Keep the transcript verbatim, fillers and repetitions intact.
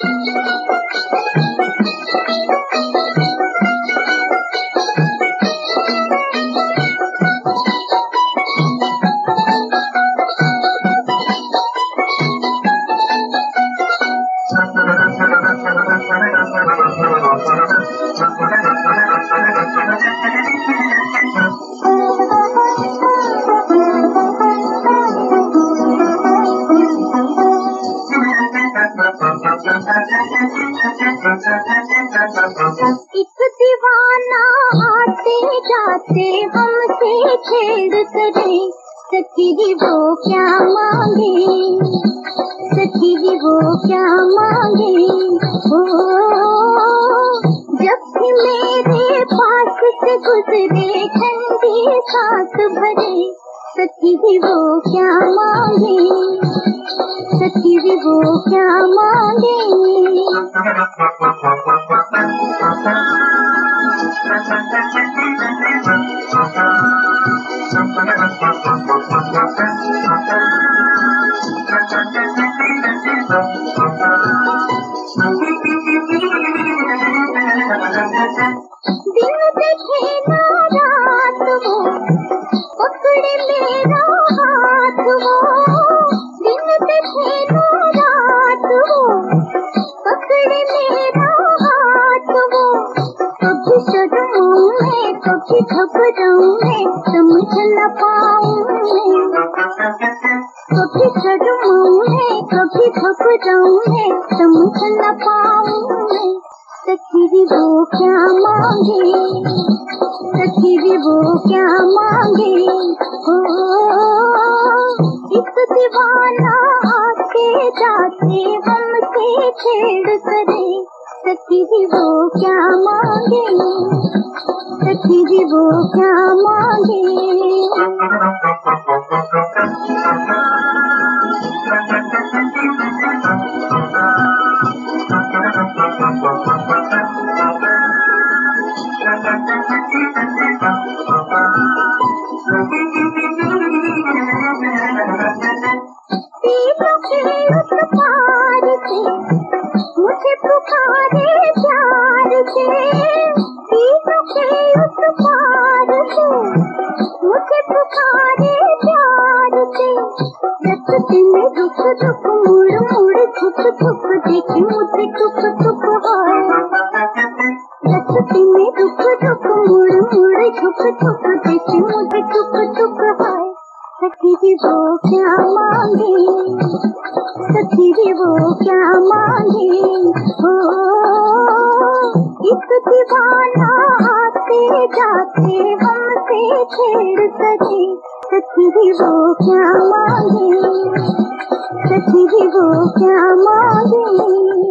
एक दीवाना आते जाते हमसे छेड़ करे, सखी जी वो क्या मांगे, सखी जी वो क्या मांगे। ओ जब भी मेरे पास से गुजरे ठंडी सांस भरे, सखी जी वो क्या मांगे, सखी जी वो क्या मांगे। दिन देखे ना रात वो पकड़े मेरा हाथ, वो दिन देखे ना रात वो पकड़े मेरा हाथ। वो कभी शर्माऊं मैं, कभी घबराऊं मैं, समझ न पाऊं मैं। कभी शर्माऊं मैं, कभी घबराऊं मैं, समझ न पाऊं मैं। सखी जी वो क्या मांगे, सखी जी वो क्या मांगे। ओ एक दीवाना आते जाते हमसे छेड़ करे, सखी जी वो क्या मांगे, सखी जी वो क्या मांगे। मुझे पुकारे प्यार से, उस पार से मुझे पुकारे प्यार से। रस्ते में रुक रुक मुड़ मुड़ झुक झुक देखे मुझे टुक टुक है। रस्ते में रुक रुक मुड़ मुड़ झुक झुक देखे मुझे टुक टुक है। सखी जी वो क्या मांगे, सखी जी वो क्या मांगे। हो एक दीवाना आते जाते हमसे छेड़ सके, सखी जी वो क्या मांगे, सखी जी वो क्या मांगे।